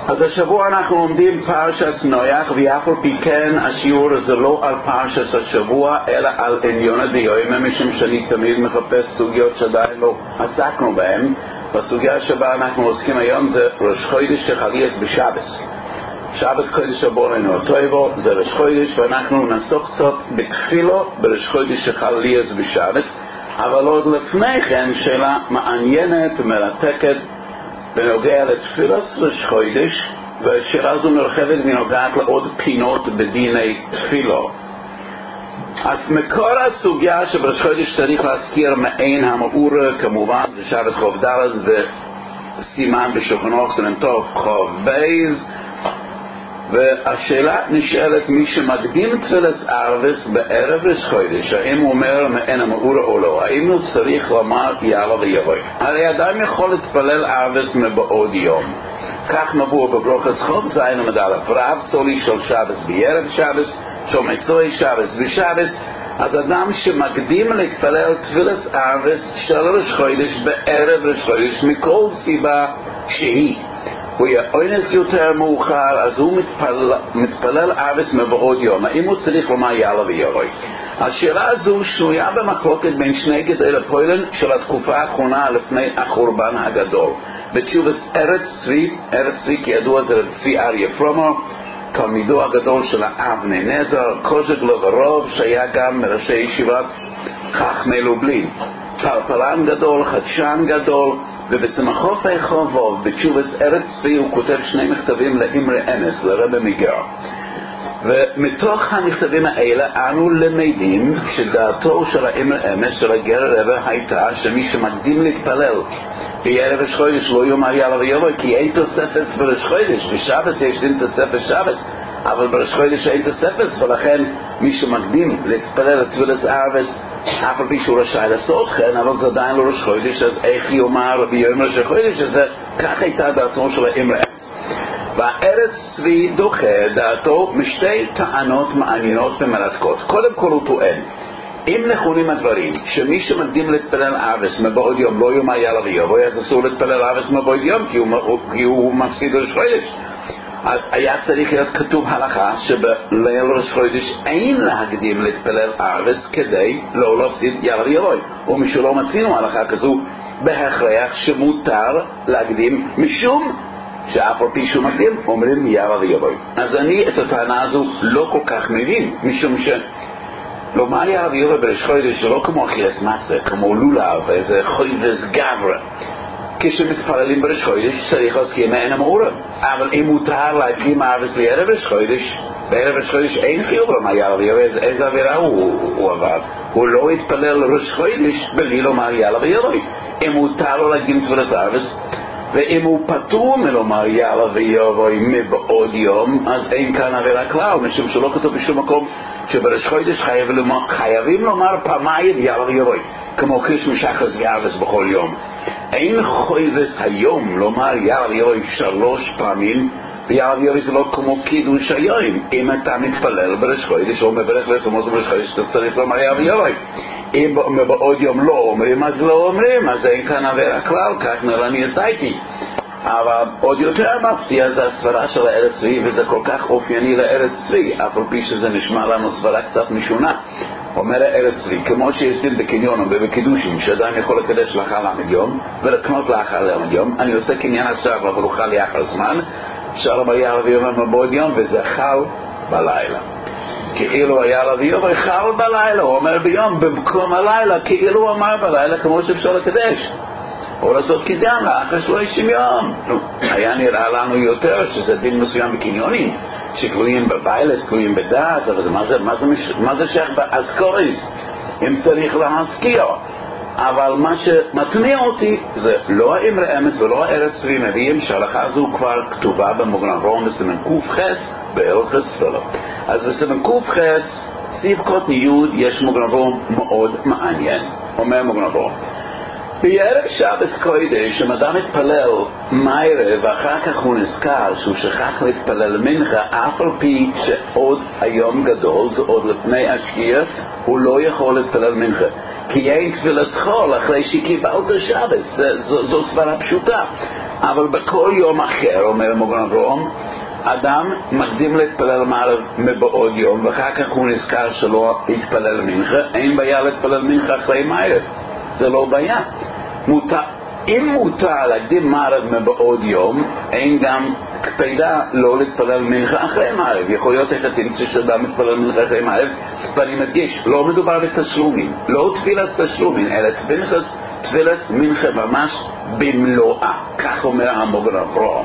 אז השבוע אנחנו לומדים פרשת נויח, ואף על פי כן השיעור הזה לא על פרשת השבוע אלא על עניון הדיומא, משום שאני תמיד מחפש סוגיות שעדיין לא עסקנו בהן. והסוגיה שבה אנחנו עוסקים היום זה ראש חודש שחליאס בשבס. שבס קודש הבורנו הטויבו זה ראש חודש, ואנחנו נעסוק קצת בתפילו בראש חודש שחליאס בשבס. אבל עוד לפני כן שאלה מעניינת ומרתקת בנוגע לתפילת ראש חודש, והשאלה הזו מרחבת ונוגעת לעוד פינות בדיני תפילו. אז מקור הסוגיה שבראש חודש צריך להזכיר מעין המאור, כמובן זה שבס חוב ד' וסימן בשולחן ערוך סמנטוב חוב בייז. והשאלה נשאלת, מי שמקדים תפילת ערבס בערב ראש חודש, האם הוא אומר מעין המאור או לא? האם הוא צריך לומר יאללה ויבואי? הרי אדם יכול להתפלל ערבס מבעוד יום. כך נבוא בברוכס חוב זין ומדלת רב צולי של שבס בערב שבס, של מצוי שבס בשבס. אז אדם שמקדים להתפלל תפילת ערבס של ראש חודש בערב ראש חודש מכל סיבה שהיא, הוא יאונס יותר מאוחר, אז הוא מתפלל ערבס מבעוד יום. האם הוא צריך לומר יאללה ויבואי? השאלה הזו שנויה במחלוקת בין שני גדולי הפועלים של התקופה האחרונה לפני החורבן הגדול. בתשובס ארץ צבי כידוע זה רב צבי אריה פרומו, תלמידו הגדול של האבני נזר, קוז'גלו ורוב, שהיה גם מראשי ישיבת חכמי לובלין, פרפרן גדול, חדשן גדול. ובסמכות חובוב בתשובס ארץ צבי הוא כותב שני מכתבים לאמרי אמס, לרבי מיגר. ומתוך המכתבים האלה אנו למדים שדעתו של האמרי אמס של הגר רבי הייתה שמי שמקדים להתפלל בערב ראש חודש לא יאמר יאללה ויבואי, כי אין תוספת בראש חודש. בשבס יש דין תוספת שבס, אבל בראש חודש אין תוספת, ולכן מי שמקדים להתפלל לתפילת ערבס אף על פי שהוא רשאי לעשות כן, אבל זה עדיין לא ראש חודש, אז איך יאמר ביום ראש חודש? אז כך הייתה דעתו של האמרי אמס. והארץ צבי דוחה דעתו משתי טענות מעניינות ומרתקות. קודם כל הוא טוען, אם נכונים הדברים שמי שמקדים להתפלל ערבס מבעוד יום לא יאמר יאללה ויבואי, אז אסור להתפלל ערבס מבעוד יום כי הוא מפסיד ראש חודש. אז היה צריך להיות כתוב הלכה שבליל ראש חודש אין להקדים להתפלל ערבס כדי לא להפסיד יאללה ויבואי. ומשלא מצינו הלכה כזו בהכרח שמותר להקדים, משום שאף על פי שהוא מקדים אומרים יאללה ויבואי. אז אני את הטענה הזו לא כל כך מבין, משום לומר יאללה ויבואי בראש חודש זה לא כמו אכילת מצה, כמו לולב, איזה חויבס גברה. כשמתפללים בראש חודש צריך להזכיר מעין המאור. אבל אם מותר להקדים ערבס לערב ראש חודש, בערב ראש חודש אין חיוב לומר יאללה ויבואי. איזה עבירה הוא עבר? הוא לא התפלל לראש חודש בלי לומר יאללה ויבואי. אם מותר לו להקדים תפילת ערבס, ואם הוא פטור מלומר יאללה ויבואי מבעוד יום, אז אין כאן עבירה כלל, משום שלא כתוב בשום מקום שבראש חודש חייבים לומר פעמיים יאללה ויבואי, כמו כשמשחס וערבס בכל יום. אין חויבס היום לומר יאללה ויבואי 3 פעמים, ויאללה ויבואי זה לא כמו קידוש היום. אם אתה מתפלל בראש חודש או מברך לסמוס בראש חודש, אתה צריך לומר יאללה ויבואי. אם בעוד יום לא אומרים, אז לא אומרים, אז אין כאן עבירה כלל, כך נראה אני עשיתי. אבל עוד יותר מפתיע זה הסברה של הארץ צבי, וזה כל כך אופייני לארץ צבי, אף על פי שזה נשמע לנו סברה קצת משונה. אומר הארץ צבי, כמו שיש דין בקניונים ובקידושים, שאדם יכול לקדש לאחר למד יום, ולקנות לאחר למד יום, אני עושה קניין עכשיו, אבל אוכל לאחר זמן, אפשר לומר יאללה ויבואי מבעוד יום, וזה חל בלילה. כאילו היה לה ויבואי חל בלילה, הוא אומר ביום במקום הלילה, כאילו הוא אמר בלילה כמו שאפשר לקדש או לעשות קדם לאחר 30 יום. היה נראה לנו יותר שזה דין מסוים בקניונים שכלויים בביילס, כלויים בדס, אבל מה זה שייך באזכוריס אם צריך להזכיר? אבל מה שמתניע אותי זה לא האמרי אמס ולא הארץ צבי מביאים שההלכה הזו כבר כתובה במוגן אברהם בסימן ק"ח בהלכות תפילה. אז בסימן ק"ח סעיף קטן י' יש מוגן אברהם מאוד מעניין. אומר מוגן אברהם, בערב שבס קודש אם אדם מתפלל מיירה ואחר כך הוא נזכר שהוא שכח להתפלל מנחה, אף על פי שעוד היום גדול, זה עוד לפני השקיעה, הוא לא יכול להתפלל מנחה כי אין תפילת חול אחרי שקיבלת שבס. זו סברה פשוטה. אבל בכל יום אחר, אומר מוגן אברהם, אדם מקדים להתפלל מערב מבעוד יום, ואחר כך הוא נזכר שלא להתפלל מנחה. אין בעיה להתפלל מנחה אחרי מערב, זה לא בעיה. אם מותר להקדים מערב מבעוד יום, אין גם קפידה לא להתפלל מנחה אחרי מערב. יכול להיות איך תמצא שאדם מתפלל מנחה אחרי מערב, ואני מדגיש, לא מדובר בתשלומים, לא תפילת תשלומים, אלא תפילת מנחה ממש במלואה. כך אומר המוגן אברהם.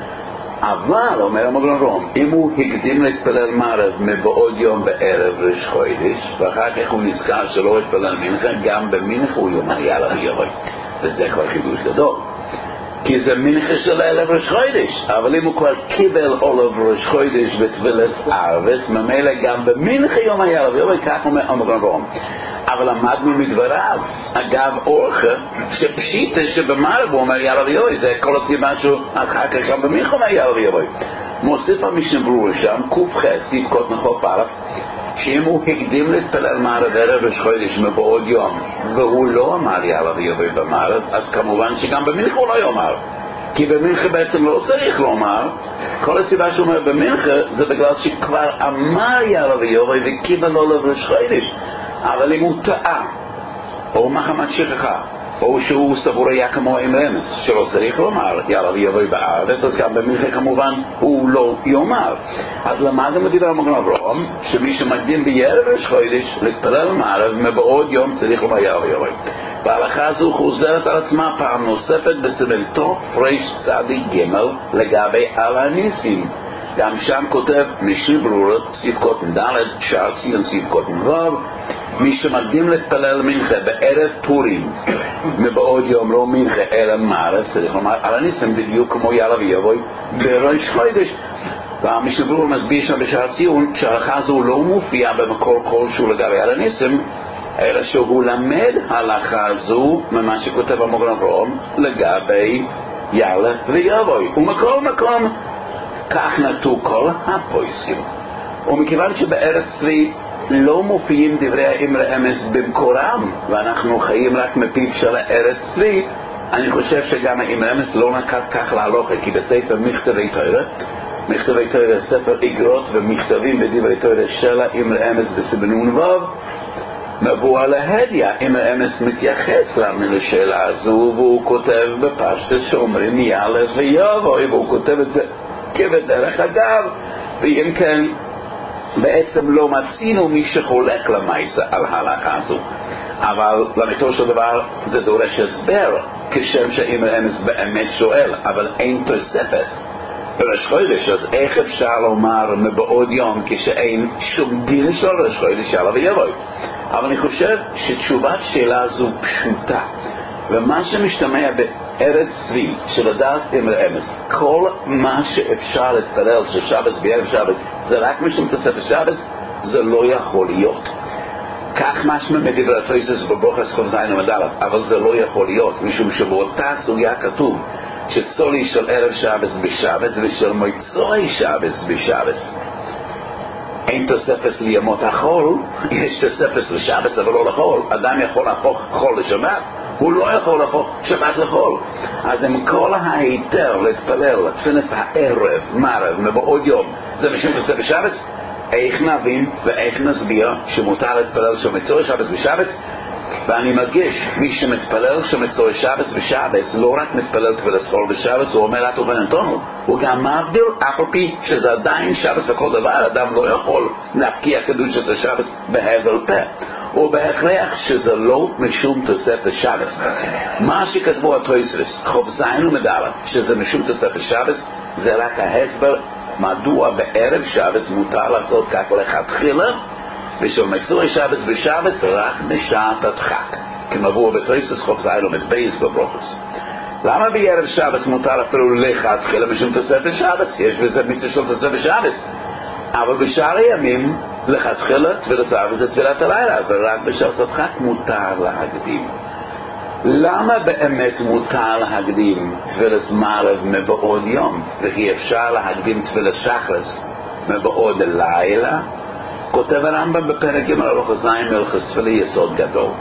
אבל, אומר המוגן אברהם, אם הוא הקדים להתפלל מערב מבעוד יום בערב ראש חודש, ואחר כך הוא נזכר שלא התפלל מנחה, גם במנחה הוא יאמר יאללה ויבוא. וזה כבר חידוש גדול, כי זה מנחה של ערב ראש חודש. אבל אם הוא כבר קיבל ערב ראש חודש בתפילת ערבס, ממילא גם במנחה יום יאללה ויבוא. כך אומר המוגן אברהם. אבל למדנו מדבריו, אגב אורחה, שפשיטה שבמערב הוא אומר יאללה ויבוא, זה כל הסיבה שהוא אחר כך גם במנחה אומר יאללה ויבוא. מוסיף המשנה ברורה שם, ק"ח, סעיף קוטן חוף א', שאם הוא הקדים להתפלל מערב ערב ראש חודש מבעוד יום, והוא לא אמר יאללה ויבוא במערב, אז כמובן שגם במנחה הוא לא יאמר. כי במנחה בעצם לא צריך לומר. כל הסיבה שהוא אומר במנחה זה בגלל שכבר אמר יאללה ויבוא וקיבל לו לראש חודש. אבל אם הוא טעה, או מחמת שכחה, או שהוא סבור היה כמו עם רמז, שלא צריך לומר יאללה ויבוא בארץ, אז גם במנחה כמובן הוא לא יאמר. אז למדנו מדבר המוגן אברהם, שמי שמקדים בערב ראש חודש להתפלל מערב מבעוד יום צריך לומר יאללה ויבוא. וההלכה הזו חוזרת על עצמה פעם נוספת בסימן תרצ"ג לגבי על הניסים. גם שם כותב משנה ברורה, סעיף קוטן ד', שער ציון סעיף קוטן ו', מי שמקדים להתפלל מנחה בערב פורים מבעוד יום לא מנחה אלא מערב, צריך לומר על הניסים בדיוק כמו יאללה ויבוא בראש חודש. והמשנה ברורה מסביר שם בשער ציון שההלכה הזו לא מופיעה במקור כלשהו לגבי על הניסים, אלא שהוא למד הלכה הזו ממה שכותב המוגן אברהם לגבי יאללה ויבוא. ומכל מקום כך נטו כל הפוסקים. ומכיוון שבארץ צבי לא מופיעים דברי האמרי אמס במקורם, ואנחנו חיים רק מפיו של הארץ צבי, אני חושב שגם האמרי אמס לא נקט כך להלוכה, כי בספר מכתבי תורה, מכתבי תורה, ספר איגרות ומכתבים בדברי תורה של האמרי אמס בסבנון ו', מבוא על ההדיה, אמרי אמס מתייחס לשאלה הזו, והוא כותב בפשטות שאומרים יאללה ויבוא, והוא כותב את זה כבדרך אגב, ואם כן בעצם לא מצינו מי שחולק למעשה על ההלכה הזו. אבל לאמיתו של דבר זה דורש הסבר, כשם שאמרי אמס באמת שואל, אבל אין תוספת בראש חודש, אז איך אפשר לומר מבעוד יום כשאין שום דין של ראש חודש יאללה ויבוא? אבל אני חושב שתשובת שאלה הזו פשוטה, ומה שמשתמע בארץ צבי שלדעת אמרי אמס, כל מה שאפשר להתפלל של שבת בערב שבת זה רק משום תוספת שבת, זה לא יכול להיות. כך משמע מדברי התוספות בברוכס כ"ז עמוד א', אבל זה לא יכול להיות, משום שבאותה סוגיה כתוב שצולי של ערב שבת בשבת ושל מוצאי שבת בשבת. אין תוספת לימות החול, יש תוספת לשבת אבל לא לחול. אדם יכול להפוך חול לשבת, הוא לא יכול להפוך שבת לחול. אז עם כל ההיתר להתפלל לתפילת הערב מערב מבעוד יום זה משום תוספת שבת, איך נבין ואיך נסביר שמותר להתפלל של מוצאי שבת בשבת? ואני מדגיש, מי שמתפלל של מוצאי שבת בשבת לא רק מתפלל תפילת חול בשבת, הוא אומר את ובנתונו, הוא גם מבדיל אף על פי שזה עדיין שבת וכל דבר, אדם לא יכול להפקיע קדוש של שבת בהבל פה, ובהכרח שזה לא משום תוספת שבת. מה שכתבו התוספות כ"ז עמוד א' שזה משום תוספת שבת, זה רק ההסבר מדוע בערב שבת מותר לעשות כך לכתחילה, ושל מוצאי שבת בשבת רק בשעת הדחק, כמבוא בתוספות כ"ז עמוד בייס בברוכס. למה בערב שבת מותר אפילו לכתחילה משום תוספת שבת? יש בזה מצווה של תוספת שבת, אבל בשאר הימים לכתחילה תפילת ערב זה תפילת הלילה, ורק בשעת הדחק מותר להקדים. למה באמת מותר להקדים תפילת מערב מבעוד יום, וכי אפשר להקדים תפילת שחרס מבעוד לילה? כותב הרמב"ם בפרק ג' הלכה ז' הלכות תפילה יסוד גדול,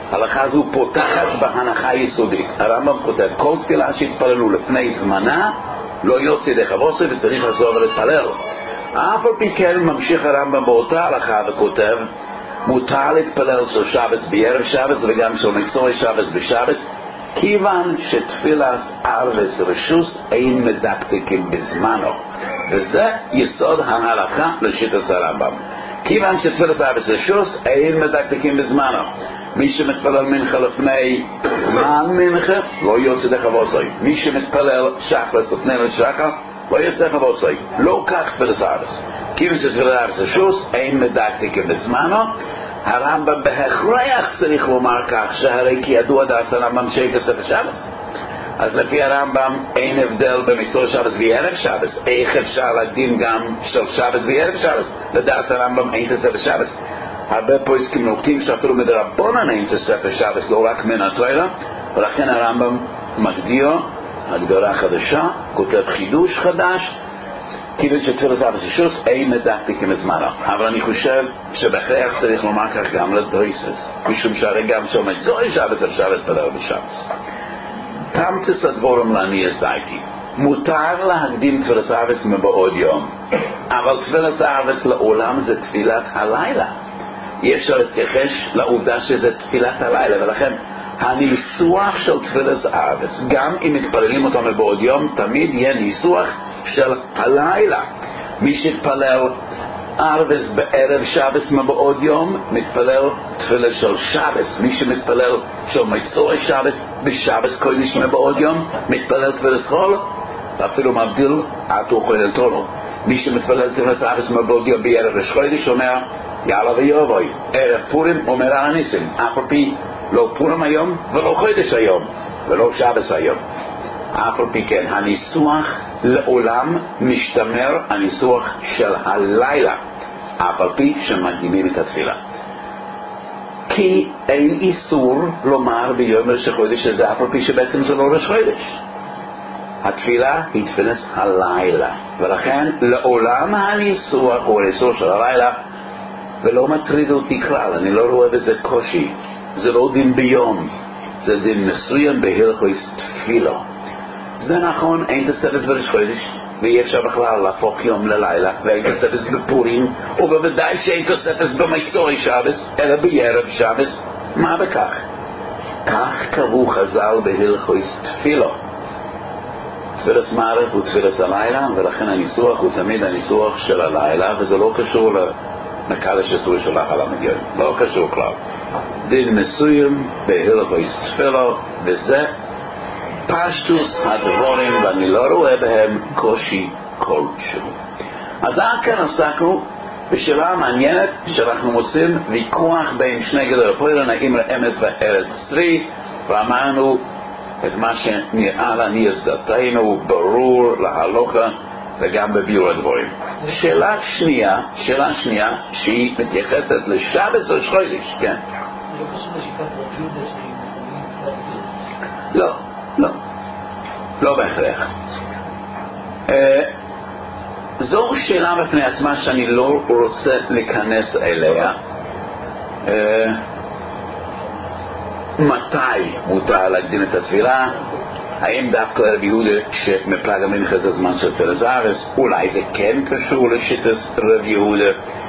הלכה זו פותחת בהנחה יסודית. הרמב"ם כותב, כל תפילה שהתפללו לפני זמנה לא יוצא ידי חבוסי וצריך לחזור ולהתפלל. אף על פי כן ממשיך הרמב"ם באותה הלכה וכותב, מותר להתפלל של שבס בערב שבס וגם של מצורע שבס בשבס, כיוון שתפילת ערבס רשוס אין מדקדקים בזמנו, וזה יסוד ההלכה לשיטת הרמב"ם. כיוון שתפילת ערבס רשוס אין מדקדקים בזמנו, מי שמתפלל מנחה לפני זמן מנחה לא יוצא ידי חבוסי, מי שמתפלל שחרס לפני לשחר לא יוצא ידי חבוסי. לא כך תפילת ערבס, כיוון שתפילת ערבס רשוס אין מדקדקים בזמנו. הרמב"ם בהכרח צריך לומר כך, שהרי כי ידוע דעת הרמב"ם שאין תוספת שבס. אז לפי הרמב"ם אין הבדל במצורע שבס וערב שבס. איך אפשר להקדים גם של שבס וערב שבס? לדעת הרמב"ם אין תוספת שבס. הרבה פוסקים נוקטים שאפילו מדרבנן אין תוספת שבס, לא רק מן התורה, ולכן הרמב"ם מגדיר הגדרה חדשה, כותב חידוש חדש, כיוון שתפילת ערבס רשוס אין מדקדקים בזמנו. אבל אני חושב שבהכרח צריך לומר כך גם לדריסס, משום שהרי גם של מצורע שבס אפשר להתפלל בשבס. תמצת הדבורם לעניינס דעתי, מותר להקדים תפילת ערבס מבעוד יום, אבל תפילת ערבס לעולם זה תפילת הלילה. אי אפשר להתכחש לעובדה שזה תפילת הלילה, ולכן הניסוח של תפילת ערבס, גם אם מתפללים אותו מבעוד יום, תמיד יהיה ניסוח של הלילה. מי שהתפלל ערבס בערב שבס מבעוד יום מתפלל תפילה של שבס. מי שמתפלל של מצורע שבס בשבס קודש מבעוד יום מתפלל תפילת חול, ואפילו מבדיל עטו חולל תורו. מי שמתפלל תפילת ערבס מבעוד יום בערב ראש חודש אומר יאללה ויובוי. ערב פורים אומר על הניסים, אף על פי לא פורים היום ולא חודש היום ולא שבס היום. אף על פי כן הניסוח לעולם משתמר, הניסוח של הלילה, אף על פי שמקדימים את התפילה. כי אין איסור לומר ביום ראש חודש הזה, אף על פי שבעצם זה לא ראש חודש. התפילה היא תפילת הלילה, ולכן לעולם הניסוח הוא הניסוח של הלילה, ולא מטריד אותי כלל, אני לא רואה בזה קושי. זה לא דין ביום, זה דין מסוים בהלכות תפילה. זה נכון, אין תוספת בראש חודש, ואי אפשר בכלל להפוך יום ללילה, ואין תוספת בפורים, ובוודאי שאין תוספת במצורע שבס, אלא בערב שבס. מה בכך? כך קבעו חז"ל בהלכות תפילה. תפילת מערב ותפילת הלילה, ולכן הניסוח הוא תמיד הניסוח של הלילה, וזה לא קשור לקדש אסור שלך על המגיל, לא קשור כלל. דין מסוים בהלכות תפילה, וזה פשטוס הדבורים, ואני לא רואה בהם קושי כלשהו. אז כאן עסקנו בשאלה מעניינת שאנחנו מוצאים ויכוח בין שני גדולי הפועלים, האם אמס וארץ צרי, ואמרנו את מה שנראה לעניות דעתנו ברור להלכה וגם בביאור הדבורים. שאלה שנייה שהיא מתייחסת לשבס או חודש, כן? לא קשור לשיטת רבי יהודה לא בהכרח. זו שאלה בפני עצמה שאני לא רוצה להיכנס אליה. מתי מותר להקדים את התפילה? האם דווקא רבי יהודה שמפלג המנחה זה זמן של תפילת ערבס? אולי זה כן קשור לשיטת רבי יהודה.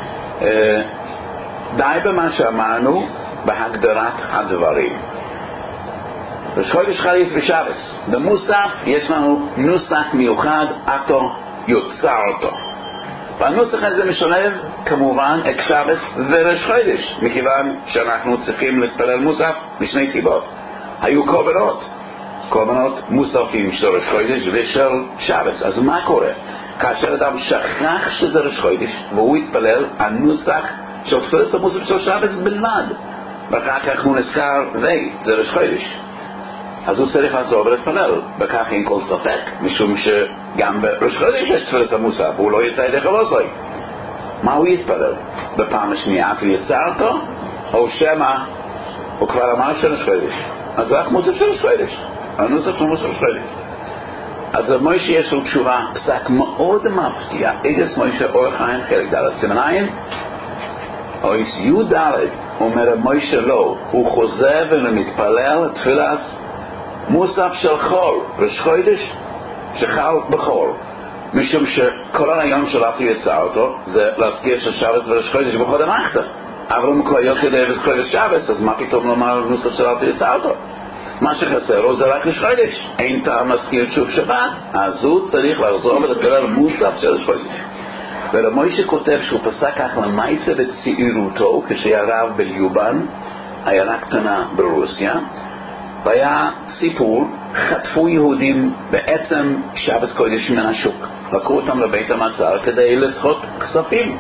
די במה שאמרנו בהגדרת הדברים. ראש חודש חליף ושבס. במוסף יש לנו נוסח מיוחד, אתו יוצר אותו. והנוסח הזה משלב כמובן את שבס וראש חודש, מכיוון שאנחנו צריכים להתפלל מוסף משני סיבות. היו קורבנות מוספים של ראש חודש ושל שבס. אז מה קורה? כאשר אדם שכח שזה ראש חודש והוא התפלל הנוסח של תפילת המוסף של שבס בלבד, ואחר כך הוא נזכר זה ראש חודש, אז הוא צריך לחזור ולהתפלל. בכך אין כל ספק, משום שגם בראש חודש יש תפילת המוסף, והוא לא יצא ידי חבוסי. מה הוא יתפלל? בפעם השנייה הוא יצא אותו, או שמא הוא כבר אמר של ראש חודש, אז רק מוסף של ראש חודש, הנוסף של מוסף של ראש חודש. אז מוישה יש לו תשובה, פסק מאוד מפתיע. איגס מוישה אורך עין חלק ד' סימן עין, או יש י' ד' אומר מוישה לא, הוא חוזר ומתפלל תפילת מוסף של חול, ראש חודש שחל בחול, משום שכל הרעיון של אף יצא אותו זה להזכיר ששבת וראש חודש בחוד המחתה, אבל אם כל יוצא דאבס חודש שבת, אז מה פתאום לומר נוסף של אף יצא אותו? מה שחסר לו זה רק ראש חודש, אין טעם להזכיר שוב שבת, אז הוא צריך לחזור ולתפלל מוסף של ראש חודש. ולמוישה כותב שהוא פסק כך למעשה בצעירותו כשהיה רב בליובן, עיירה קטנה ברוסיה, והיה סיפור, חטפו יהודים בעצם שבת קודש מן השוק, לקחו אותם לבית המעצר כדי לסחוט כספים,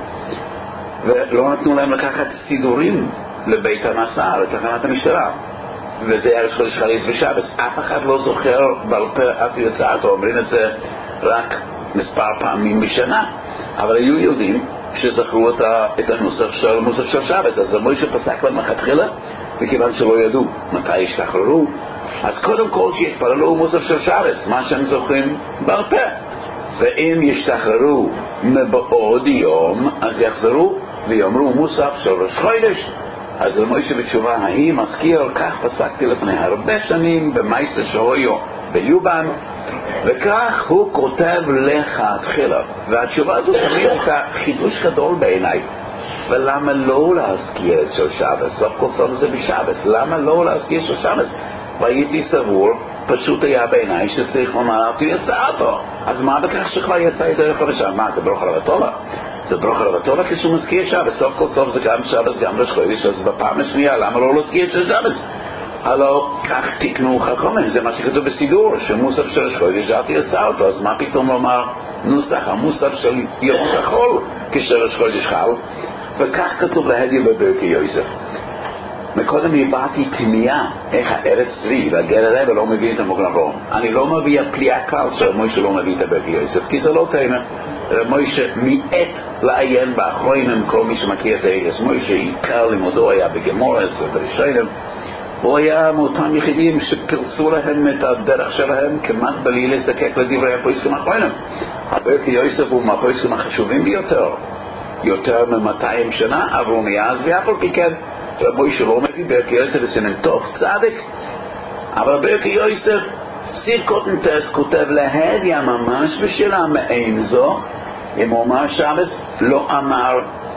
ולא נתנו להם לקחת סידורים לבית המעצר, לתחנת המשטרה, וזה היה ראש חודש חריס בשבת. אף אחד לא זוכר בעל פה אף יצאתו, אומרים את זה רק מספר פעמים בשנה, אבל היו יהודים שזכרו את הנוסח של שבת. אז מוישה פסק להם מלכתחילה, וכיוון שלא ידעו מתי ישתחררו, אז קודם כל שיתפללו מוסף של שבת, מה שהם זוכרים בעל פה, ואם ישתחררו מבעוד יום אז יחזרו ויאמרו מוסף של ראש חודש. אז למוישה בתשובה ההיא מזכיר, כך פסקתי לפני הרבה שנים במעשה שהויו בליובן, וכך הוא כותב לך התחילה. והתשובה הזו תמיד הייתה חידוש גדול בעיניי. ולמה לא להזכיר את של שבת? סוף כל סוף זה בשבת, למה לא להזכיר של שבת? והייתי סבור, פשוט היה בעיניי שצריך לומר אף יצא אותו. אז מה בכך שכבר יצא דרך חדשה? מה, זה ברוך הרבטובה? זה ברוך הרבטובה כשהוא מזכיר שבת, סוף כל סוף זה גם שבת גם ראש חודש, אז בפעם השנייה למה לא להזכיר את של שבת? הלא כך תקנו חכמים, זה מה שכתוב בסידור, שמוסף של ראש חודש אף יצא אותו. אז מה פתאום לומר נוסח המוסף של יום החול כשראש חודש חל? וכך כתוב להדיע בברכי יוסף. מקודם הבאתי תמיהה איך הארץ צבי והגר הרב לא מביא את המוגרם רום. אני לא מביא הפליאה קל שמוישה לא מביא את הברכי יוסף, כי זה לא תאמה. מוישה מיעט לעיין באחרונים, כל מי שמכיר את הארץ מוישה עיקר לימודו היה בגמורס ובראשונים. הוא היה מאותם יחידים שפרסו להם את הדרך שלהם כמעט בלי להזדקק לדברי הפויסקים האחרונים. הברכי יוסף הוא מהפויסקים החשובים ביותר, יותר מ-200 שנה עברו מאז, ואף על פי כן מוישה לא מביא ברכי יוסף וסימן טוב צדק, אבל ברכי יוסף סיר קוטנטס כותב להדיה ממש בשלה מעין זו, אם הוא אמר שבת לא אמר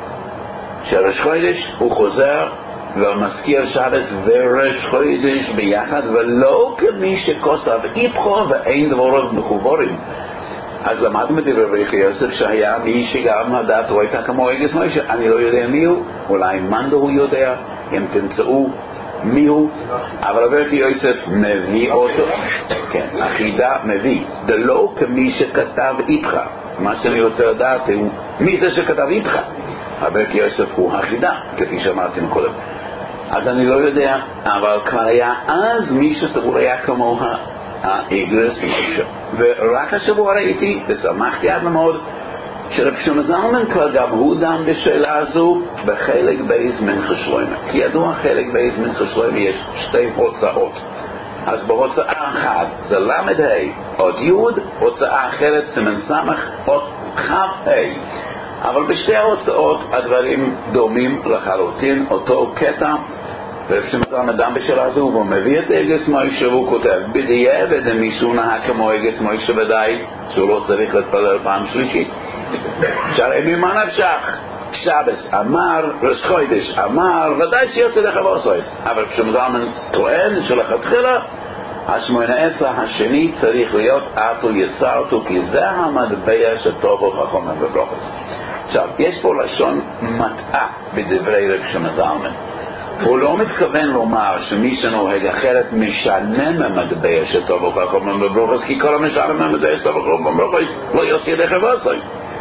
שראש חודש הוא חוזר ומזכיר שבת וראש חודש ביחד, ולא כמי שכוסף איפכו ואין דבוריו מחוברים. אז למדנו מדבר ברכי יוסף שהיה מי שגם הדעת הוא הייתה כמו אגס מוישה. אני לא יודע מי הוא, אולי מנדו הוא יודע, אם תמצאו מי הוא, אבל ברכי יוסף מביא אותו, כן, החידה מביא, זה לא כמי שכתב איתך. מה שאני רוצה לדעת הוא מי זה שכתב איתך. ברכי יוסף הוא החידה, כפי שאמרתי מקודם. אז אני לא יודע, אבל כבר היה אז מי שסבור היה כמו האגרס מוישה. ורק השבוע ראיתי ושמחתי עד מאוד שרב שלמה זלמן כבר גם הוא דן בשאלה הזו בחלק בייז מנחה שלמה. כי ידוע חלק בייז מנחה שלמה יש שתי הוצאות. אז בהוצאה אחת זה למד ה' עוד י', הוצאה אחרת סימן סמך עוד כ' ה'. אבל בשתי ההוצאות הדברים דומים לחלוטין, אותו קטע. ורב שלמה זלמן דן בשאלה הזו והוא מביא את אגס מוישה והוא כותב בדיעבד מישהו נהג כמו אגס מוישה ודאי שהוא לא צריך להתפלל פעם שלישית. שהרי ממה נפשך? שבת אמר, ראש חודש אמר, ודאי שיוצא לך ועושה. אבל רב שלמה זלמן טוען שלכתחילה השמונה עשרה השני צריך להיות אתו יצרתו, כי זה המטבע שטובו חכמים וברכות. עכשיו, יש פה לשון מטעה בדברי רב שלמה זלמן. הוא לא מתכוון לומר שמי שנוהג אחרת משנה ממטבע שטובו חכמים וברכות, כי כל המשנה ממטבע שטובו חכמים וברכות לא יוצא לך ועושה.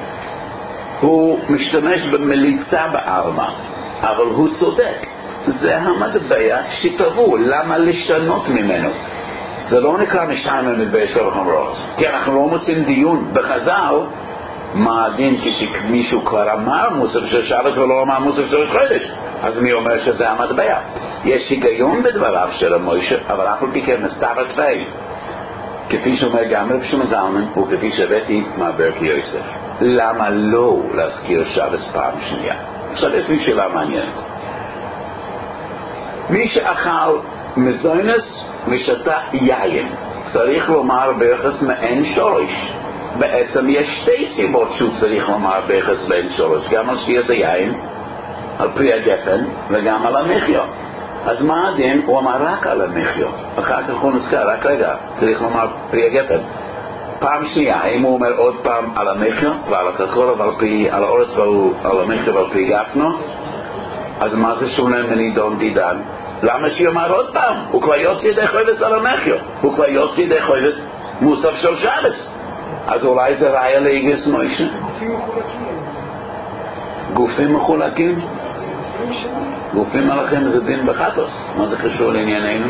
הוא משתמש במליצה בעלמא, אבל הוא צודק. זה המטבע שטבו, למה לשנות ממנו? זה לא נקרא משנה ממטבע שטובו חכמים וברכות, כי אנחנו לא מוצאים דיון בחז"ל מה הדין כשמישהו כבר אמר מוסף של שבת ולא אמר מוסף של ראש חודש. אז מי אומר שזה המטבע? יש היגיון בדבריו של מוישה, אבל אף על פי כן מסתבר תוואי, כפי שאומר גם רב שלמה זלמן וכפי שהבאתי מהברכי יוסף. למה לא להזכיר שבת פעם שנייה? עכשיו יש לי שאלה מעניינת. מי שאכל מזוינס ושתה יין, צריך לומר ביחס מעין שורש. בעצם יש שתי סיבות שהוא צריך לומר ביחס מעין שורש, גם על שתיית היין, על פרי הגפן, וגם על המחיה. אז מה הדין? הוא אמר רק על המחיה. אחר כך הוא נזכר, רק רגע, צריך לומר פרי הגפן. פעם שנייה, האם הוא אומר עוד פעם על המחיה ועל הקרקול על האורס ועל המחיה ועל פרי גפנו? אז מה זה שונה מנידון דידן? למה שיאמר עוד פעם? הוא כבר יוצא ידי חויבס על המחיה, הוא כבר יוצא ידי חויבס מוסף של שבס. אז אולי זה ראיה לאיגס מוישה? גופים מחולקים? גופים עליכם זה דין בחטוס. מה זה קשור לענייננו?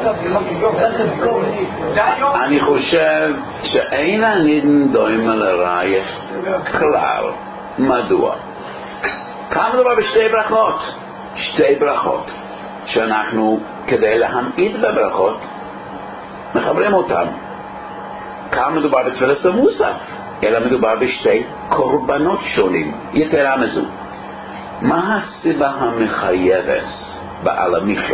אני חושב שאין הנידן דוימה לראיה כלל. מדוע? כאן מדובר בשתי ברכות. שתי ברכות שאנחנו כדי להמעיט בברכות מחברים אותם. כאן מדובר בתפילת המוסף, אלא מדובר בשתי קורבנות שונים. יתרה מזו, מה הסיבה המחייבת בעל המחיה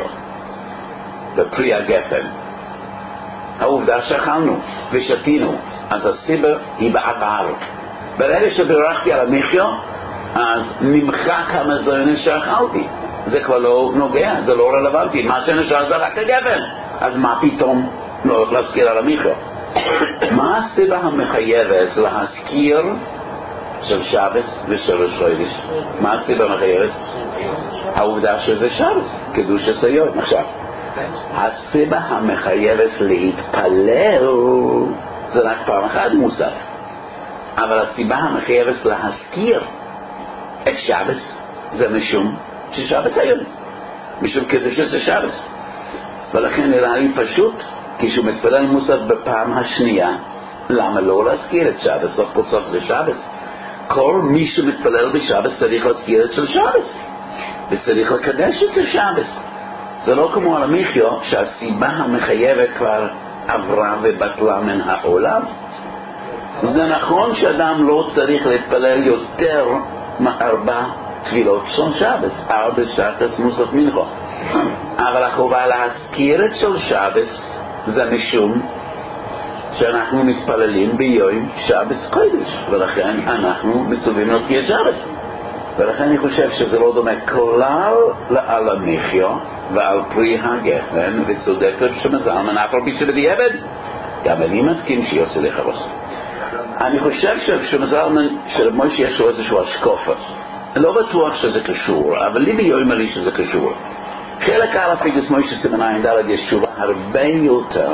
בפרי הגפן? העובדה שאכלנו ושתינו, אז הסיבה היא בעבר. ברגע שברכתי על המחיה, אז נמחק המזוינס שאכלתי. זה כבר לא נוגע, זה לא רלוונטי. מה שנשאר זה רק הגפן. אז מה פתאום לא להזכיר על המחיה? מה הסיבה המחייבת להזכיר של שבס ושל ראש חודש? מה הסיבה המחייבת? העובדה שזה שבס, קדוש הסיום. עכשיו, הסיבה המחייבת להתפלל זה רק פעם אחת מוסף, אבל הסיבה המחייבת להזכיר את שבס זה משום ששבס היום, משום קדוש זה שבס. ולכן נראה לי פשוט כשהוא מתפלל מוסף בפעם השנייה, למה לא להזכיר את שבס? סוף כל סוף זה שבס. כל מי שמתפלל בשבס צריך להזכיר את של שבס וצריך לקדש את השבס. זה לא כמו על המחיה שהסיבה המחייבת כבר עברה ובטלה מן העולם. זה נכון שאדם לא צריך להתפלל יותר מארבע תפילות של שבס, 4 שחס מוסף מנחה, אבל החובה להזכיר את של שבס זה משום שאנחנו מתפללים ביום שבס קודש, ולכן אנחנו מצווים להזכיר שבס. ולכן אני חושב שזה לא דומה כלל לעל המחיה ועל פרי הגפן, וצודקת שמזל מנפל בי שבדיעבד. גם אני מסכים שיוצא לחרוס. אני חושב שמוישה יש לו איזשהו השקופה. אני לא בטוח שזה קשור, אבל לי ביום לי שזה קשור. חלק א' פיגוס מוישה סימן עין ד' יש תשובה הרבה יותר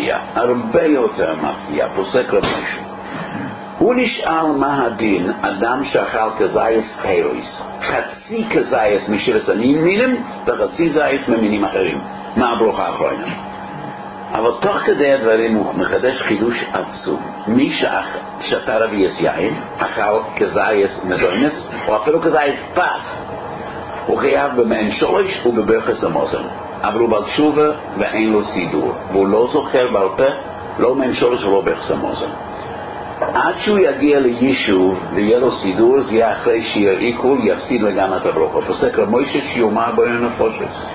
מפתיעה, פוסק למוישה. הוא נשאל מה הדין אדם שאכל כזייס פירוס, חצי כזייס משבס המינים וחצי זייס ממינים אחרים. מה הברוכה האחרונה? אבל תוך כדי הדברים הוא מחדש חידוש עצום. מי ששתה רביעס יין, אכל כזייס מזוינס, או אפילו כזייס פס, הוא חייב במעין שורש ובברכס המוזן. אבל הוא בעל תשובה ואין לו סידור, והוא לא זוכר בעל פה, לא מעין שורש ולא ברכס המוזן. עד שהוא יגיע ליישוב ויהיה לו סידור, זה יהיה אחרי שיהיה עיכול, יפסיד לגמרי את הברוכה. פוסק למוישה שיאמר בואי נפושס.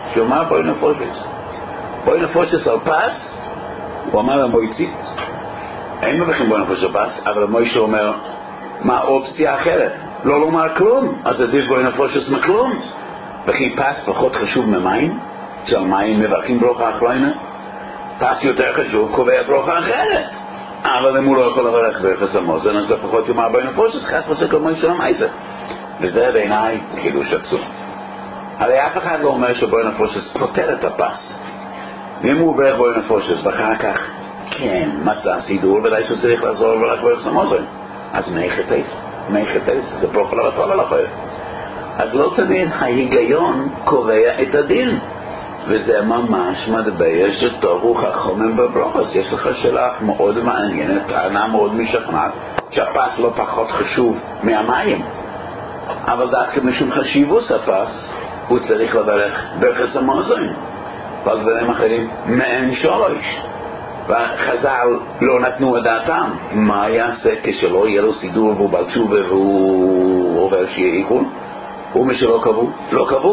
בואי נפושס על פס, הוא אמר למויצי, אין מבחין בואי נפושס על פס, אבל המוישה אומר, מה האופציה אחרת? לא לומר כלום, אז עדיף בואי נפושס מכלום. וכי פס פחות חשוב ממים, שעל מים מברכים ברוכה אחרונה, פס יותר חשוב, קובע ברוכה אחרת. אבל אם הוא לא יכול לברך ברכס המוזן, אז לפחות יאמר בואי נפושס, כך פוסק למוישה למעשה. וזה בעיניי חידוש עצום. הרי אף אחד לא אומר שבואי נפושס פותר את הפס. ואם הוא ברך בואי נפושס ואחר כך כן מצא סידור, ודאי שהוא צריך לעזור ולברך ברכס המוזן, אז מי חטס, זה פרוכל הרצון על החוי. אז לא תמיד ההיגיון קובע את הדין, וזה ממש מדבר שטובו חכמים בברוכס. יש לך שאלה מאוד מעניינת, טענה מאוד משכנעת, שהפס לא פחות חשוב מהמים, אבל דווקא משום חשיבוס הפס הוא צריך לברך ברכס המוזן ועל דברים אחרים מעין שורש. והחז"ל לא נתנו את דעתם מה יעשה כשלא יהיה לו סידור והוא בעל תשובה והוא עובר שיהיה עיכול, ומשלא קבעו, לא קבעו.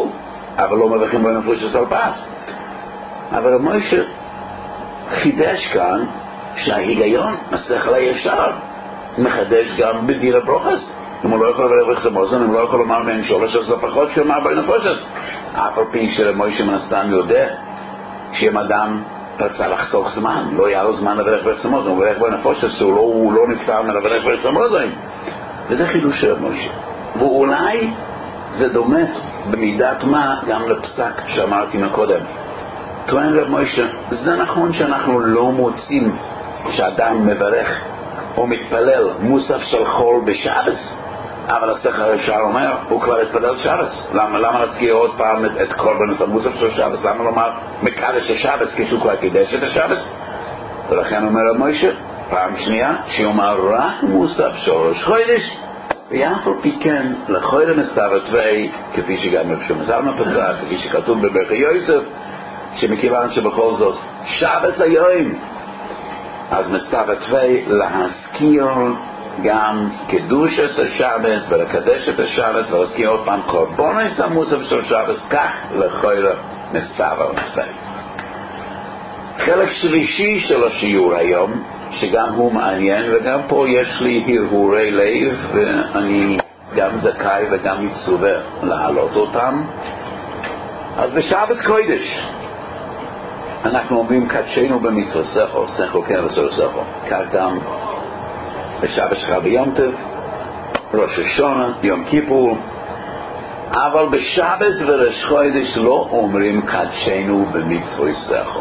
אבל לא מברכים בו נפושס על פס. אבל מוישה חידש כאן שההיגיון, השכל הישר, מחדש גם בדין הברוכס. אם הוא לא יכול לברך סמוזן, אם לא יכול לומר בין שורש אז לפחות שיאמר בו נפושס. אף על פי שלמוישה מן הסתם יודע שאם אדם רצה לחסוך זמן, לא היה לו זמן לברך ברך סמוזן, הוא ברך בו נפושס, הוא לא נפטר מלברך ברך סמוזן. וזה חידוש של מוישה. ואולי זה דומה במידת מה גם לפסק שאמרתי מקודם. טוען רב מוישה, זה נכון שאנחנו לא מוצאים שאדם מברך או מתפלל מוסף של חול בשבס, אבל השכל הישר אומר, הוא כבר התפלל שבס. למה להזכיר עוד פעם את קורבן המוסף של שבס? למה לומר מקדש השבס כשהוא כבר קידש את השבס? ולכן אומר רב מוישה, פעם שנייה, שיאמר רק מוסף של ראש חודש, ואף על פי כן לחוירם מסתוותווי, כפי שגם משמזלמה פסק, כפי שכתוב בברכי יוסף, שמכיוון שבכל זאת שבס היום, אז מסתוותווי להזכיר גם קדושת השבס ולקדש את השבס ולהזכיר עוד פעם קורבנס המוסף של שבס, כך לחוירם מסתוותווי. חלק שלישי של השיעור היום, שגם הוא מעניין, וגם פה יש לי הרהורי לב, ואני גם זכאי וגם מצווה להעלות אותם. אז בשבת קודש אנחנו אומרים קדשנו במצוות שכל, שכל כן וסור שכל. כך גם בשבת שלך ביום טוב, ראש השונה, יום כיפור. אבל בשבת וראש חודש לא אומרים קדשנו במצוות שכל.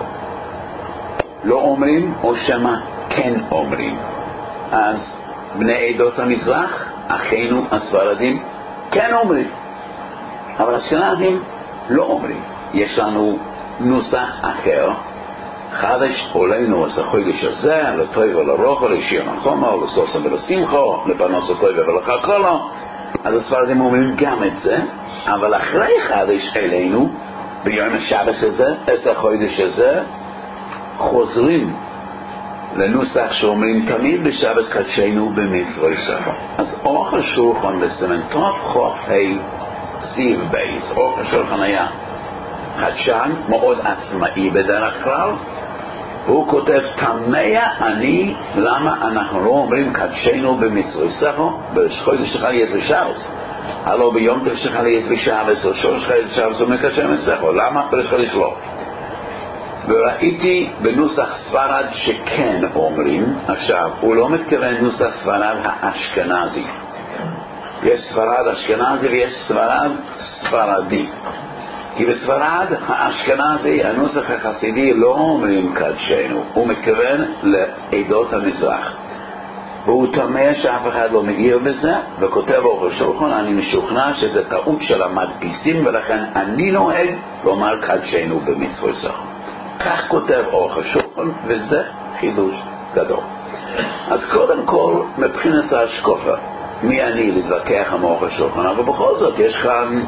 לא אומרים, או שמה כן אומרים. אז בני עדות המזרח, אחינו הספרדים, כן אומרים. אבל אשכנזים לא אומרים. יש לנו נוסח אחר, חדש עולנו עשה חודש הזה, לטוב ולרוחו, לשיר נחומו, לסוסם ולשמחו, לפרנוס הטוב ולחכולו. אז הספרדים אומרים גם את זה, אבל אחרי חדש אלינו, ביום השבס הזה, את החודש הזה, חוזרים לנוסח שאומרים תמיד בשבת קדשנו במצוות שכל. אז אורך השולחן בסימן טוב חוף סיב בייס, אורך השולחן היה חדשן, מאוד עצמאי בדרך כלל, והוא כותב תמיה אני למה אנחנו לא אומרים קדשנו במצוות שכל בחודש שלך יש בשבת, הלא ביום טוב שלך יש בשבת או שורש שלך יש בשבת ומקדשנו בשכל, למה בחודש לא? וראיתי בנוסח ספרד שכן אומרים. עכשיו, הוא לא מתכוון נוסח ספרד האשכנזי. יש ספרד אשכנזי ויש ספרד ספרדי. כי בספרד האשכנזי, הנוסח החסידי, לא אומרים קדשנו. הוא מתכוון לעדות המזרח. והוא תמה שאף אחד לא מעיר בזה, וכותב אורך השולחן, אני משוכנע שזה טעות של המדפיסים, ולכן אני נוהג לומר קדשנו במצוות שכל. כך כותב אורך השולחן, וזה חידוש גדול. אז קודם כל, מבחינת ההשקפה, מי אני להתווכח עם אורך השולחן, אבל בכל זאת יש כאן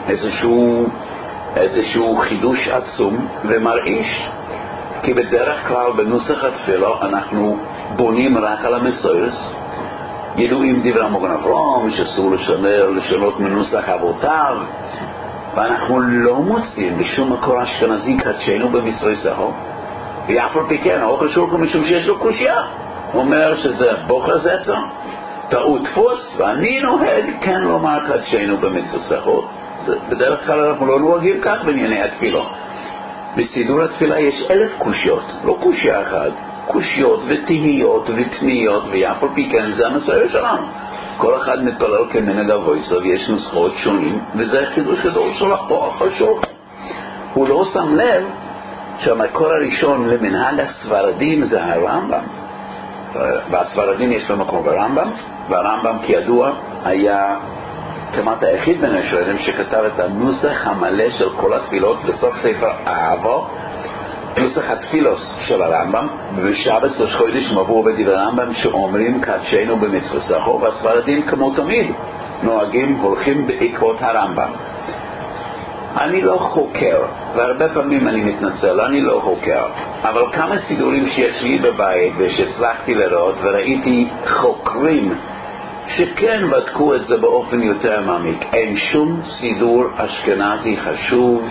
איזשהו חידוש עצום ומרעיש, כי בדרך כלל בנוסח התפילה אנחנו בונים רק על המסוירס, ידועים דברי המוגן אברהם שאסור לשנות מנוסח אבותיו, ואנחנו לא מוצאים בשום מקור אשכנזי קדשנו במצוות שכל. ואף על פי כן, אורך השולחן משום שיש לו קושיה, הוא אומר שזה בוחר זצר, טעות דפוס, ואני נוהג כן לומר קדשנו במצוות שכל. בדרך כלל אנחנו לא נוהגים כך בענייני התפילה. בסידור התפילה יש 1000 קושיות, לא קושיה אחת, קושיות ותהיות ותמיות, ואף על פי כן זה המסורת שלנו. כל אחד מתפלל כמנהג אבויסו, ויש נוסחאות שונים, וזה חידוש גדול של אורך השולחן. הוא לא שם לב שהמקור הראשון למנהג הספרדים זה הרמב"ם. והספרדים יש לו מקור ברמב"ם, והרמב"ם כידוע היה כמעט היחיד בין השואלים שכתב את הנוסח המלא של כל התפילות בסוף ספר אהבה, נוסח התפילוס של הרמב"ם, ובשבת ראש חודש מבוא בדברי הרמב"ם שאומרים קדשנו במצוות שכל, והספרדים כמו תמיד נוהגים, הולכים בעקבות הרמב"ם. אני לא חוקר, והרבה פעמים אני מתנצל, אני לא חוקר, אבל כמה סידורים שיש לי בבית ושהצלחתי לראות וראיתי חוקרים שכן בדקו את זה באופן יותר מעמיק, אין שום סידור אשכנזי חשוב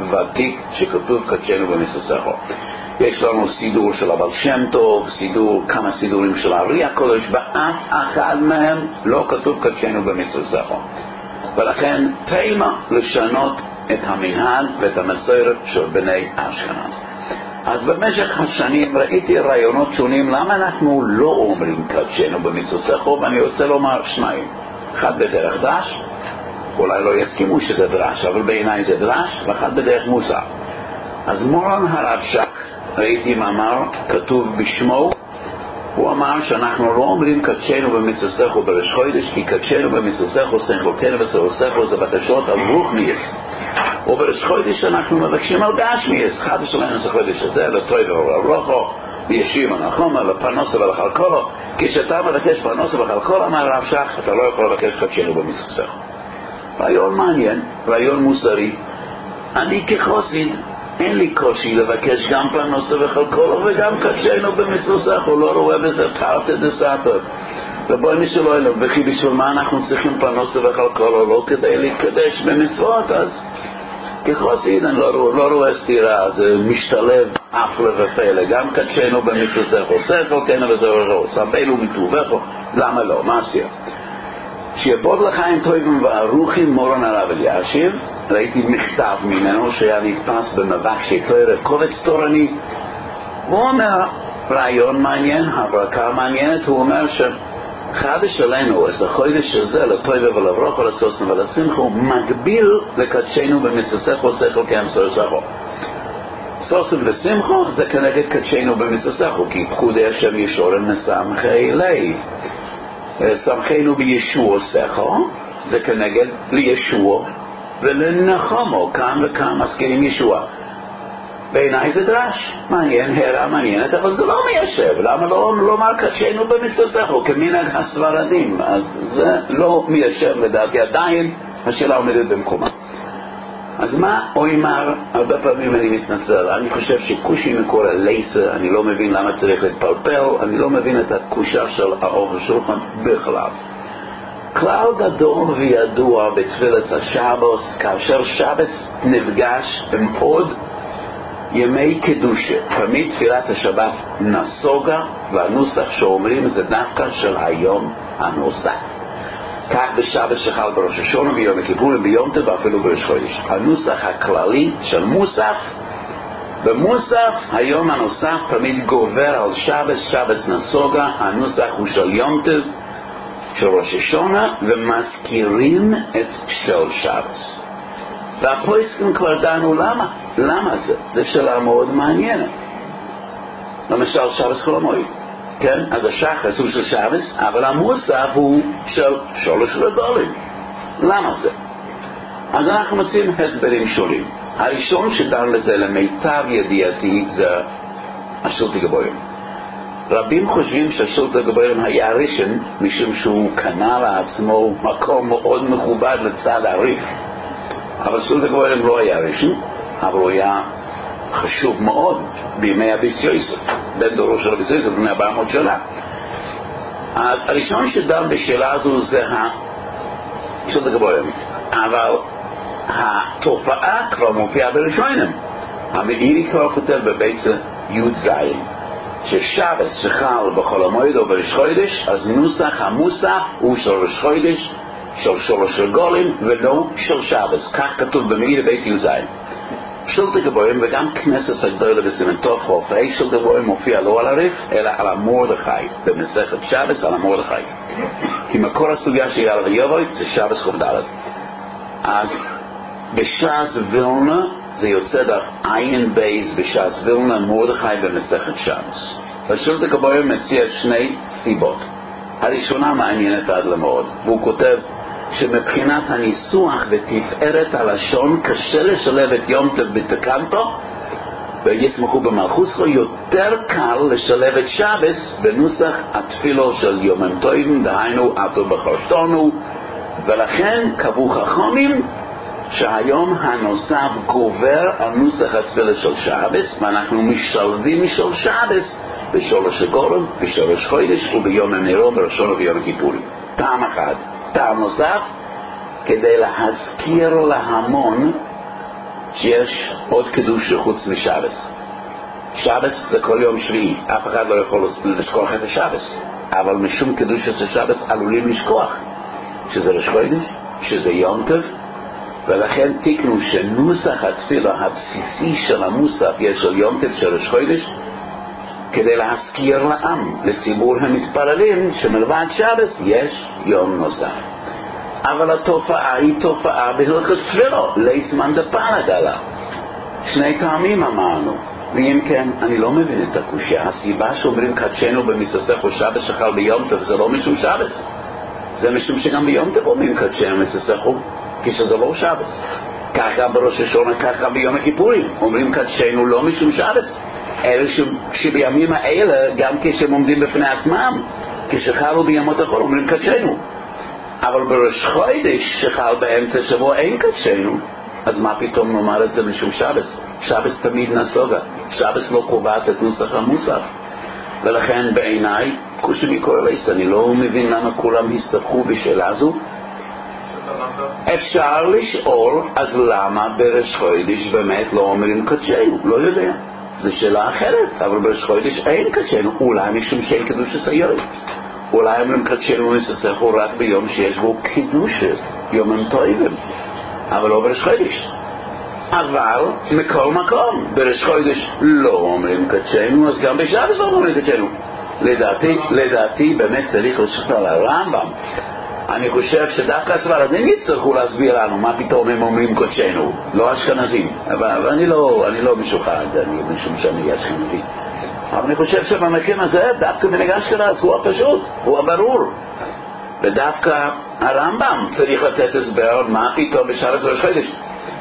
ותיק שכתוב קדשנו במסוסךו. יש לנו סידור של הבעל שם טוב, כמה סידורים של הארי הקודש, באף אחד מהם לא כתוב קדשנו במסוסךו. ולכן תימה לשנות את המנהג ואת המסורת של בני אשכנז. אז במשך השנים ראיתי רעיונות שונים למה אנחנו לא אומרים קדשנו במסוסךו, ואני רוצה לומר שניים. אחד בדרך דרש, אולי לא יסכימו שזה דרש, אבל בעיניי זה דרש, ואחד בדרך מוסר. אז מורן הרב שך, ראיתי מאמר כתוב בשמו, הוא אמר שאנחנו לא אומרים קדשנו במסוסךו בראש חודש, כי קדשנו במסוסךו סנכלותנו וסרוסךו זה בקשות על רוחניאס. ובראש חודש אנחנו מבקשים על גשמיאס, חדש שלנו זה חודש הזה, לטוי ולרוחו, בישיב הנחומה, לפרנוסה ולכלכולו. כשאתה מבקש פרנוסה ולכלכולו, אמר הרב שך, אתה לא יכול לבקש קדשנו במסוסךו. רעיון מעניין, רעיון מוסרי. אני כחוסיד, אין לי קושי לבקש גם פרנוסה וכלכולו וגם קדשנו במסוסךו, לא רואה בזה תרתי דסתרי. ובואי נשאלו אלו, וכי בשביל מה אנחנו צריכים פרנוסה וכלכולו? לא כדי להתקדש במצוות, אז כחוסיד אני לא רואה סתירה, זה משתלב אפלה ופלא, גם קדשנו במסוסךו, שכל כן וזרעו, סבנו מטובךו, למה לא? מה הסתירה? שיבוד לחיים טובים וארוכים מורן הרב אלישיב, ראיתי מכתב ממנו שהיה נתפס במבקשי תורה, קובץ תורני. הוא אומר רעיון מעניין, הברקה מעניינת. הוא אומר שחדש עלינו, אז החודש הזה לטובה ולברוכו, לסוסנו ולשמחו, מקביל לקדשנו במסוסךו, שכל כן וזרעו. סוסנו ושמחו זה כנגד קדשנו במסוסךו, כי פקודי השם ישורם מסמכי לי. סמכנו בישוע שכו, זה כנגד לישוע ולנחמו, כאן וכאן מזכירים ישוע. בעיניי זה דרש, מעניין, הערה מעניינת, אבל זה לא מיישב. למה לא לומר קדשנו במסוסךו כמנהג הספרדים? אז זה לא מיישב לדעתי, עדיין השאלה עומדת במקומה. אז מה הוא אמר? הרבה פעמים אני מתנצל, אני חושב שקושי מקור הלייסה, אני לא מבין למה צריך להתפלפל, אני לא מבין את הקושה של האוכל שולחן בכלל. כלל גדול וידוע בתפילת השבוס, כאשר שבס נפגש עם עוד ימי קדושה, תמיד תפילת השבת נסוגה, והנוסח שאומרים זה דווקא של היום הנוסף. כך בשבת שחל בראש השונה, ביום הכיפור, ביום טוב ואפילו בראש חודש. הנוסח הכללי של מוסף, במוסף היום הנוסף תמיד גובר על שבס נסוגה, הנוסח הוא של יום טוב, של ראש השונה, ומזכירים את של שבס. והפויסקים כבר דנו למה זה? זה שאלה מאוד מעניינת. למשל שבס חול המועד. כן? אז השחס הוא של שבס, אבל המוסף הוא של שלוש רגלים. למה זה? אז אנחנו מוצאים הסברים שונים. הראשון שדן לזה למיטב ידיעתי זה השולטי גבוהים. רבים חושבים שהשולטי גבוהים היה ראשון, משום שהוא קנה לעצמו מקום מאוד מכובד לצד הריף. אבל שולטי גבוהים לא היה ראשון, אבל הוא היה חשוב מאוד בימי אביס יוסף, בן דורו של אביס יוסף, בני 400 שנה. אז הראשון שדן בשאלה הזו זה השולטי גבוהים. אבל התופעה כבר מופיעה בראשונים. המאירי כבר כותב בבית י"ז ששבס שחל בחול המועד או בראש חודש, אז נוסח המוסף הוא של ראש חודש, של שלוש רגלים ולא של שבס. כך כתוב במאירי בית י"ז. שולטי גבוהים וגם כנסת הגדולה בסימן תוף חופי, שולטי גבוהים מופיע לא על הריף אלא על המורדכי, במסכת שבס על המורדכי, כי מקור הסוגיה שיהיה על ויובוי זה שבס חוב ד'. אז בש"ס וילנה זה יוצא דף עין בייס בש"ס וילנה מורדכי במסכת שבס. השולטי גבוהים מציע שני סיבות. הראשונה מעניינת עד למאוד, והוא כותב שמבחינת הניסוח ותפארת הלשון קשה לשלב את יום טוב בתקנטו ויסמכו במלכוסו, יותר קל לשלב את שבס בנוסח התפילו של יומם טובים, דהיינו עטו בחרטונו, ולכן קבעו חכמים שהיום הנוסף גובר על נוסח התפילה של שבס, ואנחנו משלבים משל שבס בשלוש רגלים, בשלוש חודש וביום הנרו, בראשון וביום הכיפורים. טעם אחד. טעם נוסף, כדי להזכיר להמון שיש עוד קידוש חוץ משבס. שבס זה כל יום שביעי, אף אחד לא יכול לשכוח את השבס, אבל משום קידוש של שבס עלולים לשכוח שזה ראש חודש, שזה יום טוב, ולכן תקנו שנוסח התפילה הבסיסי של המוסף יש של יום טוב של ראש חודש, כדי להזכיר לעם, לציבור המתפללים, שמלבד שבס יש יום נוסף. אבל התופעה היא תופעה בהלכות תפילה, ליסמן דפלג עלה. שני טעמים אמרנו, ואם כן, אני לא מבין את הקושיה. הסיבה שאומרים קדשנו במצסך או שבס שחל ביום טוב, זה לא משום שבס. זה משום שגם ביום טוב אומרים קדשנו במצסך, כשזה לא שבס. ככה בראש השונה, ככה ביום הכיפורים. אומרים קדשנו לא משום שבס. אלא שבימים האלה, גם כשהם עומדים בפני עצמם, כשחלו בימות החול, אומרים קדשנו. אבל בראש חודש שחל באמצע שבוע אין קדשנו, אז מה פתאום נאמר את זה משום שבס? שבס תמיד נסוגה. שבס לא קובעת את נוסח המוסף. ולכן בעיניי, קושי מקורלס, אני לא מבין למה כולם הסתבכו בשאלה הזו. אפשר לשאול, אז למה בראש חודש באמת לא אומרים קדשנו? לא יודע. זו שאלה אחרת, אבל בראש חודש אין קדשנו. אולי משום שאין קידוש הסיום. אולי אומרים קדשנו מססך רק ביום שיש בו קידוש, יום טובים. אבל לא בראש חודש. אבל מכל מקום בראש חודש לא אומרים קדשנו, אז גם בשבס לא אומרים קדשנו. לדעתי באמת צריך לשאול על הרמב"ם. אני חושב שדווקא הספרדים יצטרכו להסביר לנו מה פתאום הם אומרים קדשנו, לא אשכנזים. אבל אני לא משוחד, משום שאני אשכנזי. אבל אני חושב שבמקום הזה דווקא מנהג אשכנז הוא הפשוט, הוא הברור. ודווקא הרמב"ם צריך לתת הסבר מה פתאום בשבס ראש חודש.